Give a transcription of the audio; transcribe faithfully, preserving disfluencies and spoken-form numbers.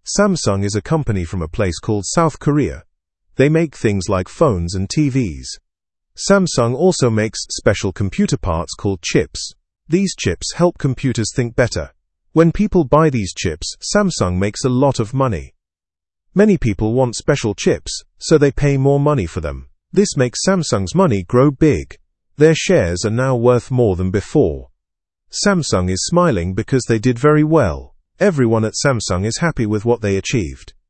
Samsung is a company from a place called South Korea. They make things like phones and T Vs. Samsung also makes special computer parts called chips. These chips help computers think better. When people buy these chips, Samsung makes a lot of money. Many people want special chips, so they pay more money for them. This makes Samsung's money grow big. Their shares are now worth more than before. Samsung is smiling because they did very well. Everyone at Samsung is happy with what they achieved.